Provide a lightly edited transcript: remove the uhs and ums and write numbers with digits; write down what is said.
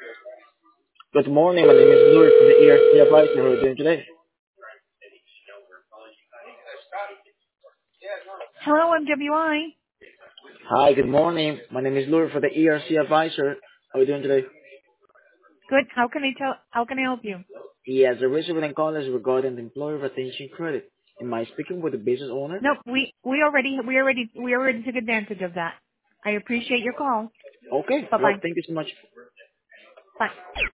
Good morning. My name is Louis from the ERC Advisor. How are you doing today? Hello, MWI. Hi, good morning. My name is Louis for the ERC Advisor. How are you doing today? Good. How can I help you? Yes, the reason we call is regarding the employee retention credit. Am I speaking with the business owner? Nope, we already took advantage of that. I appreciate your call. Okay. Well, Bye-bye. thank you so much. Bye.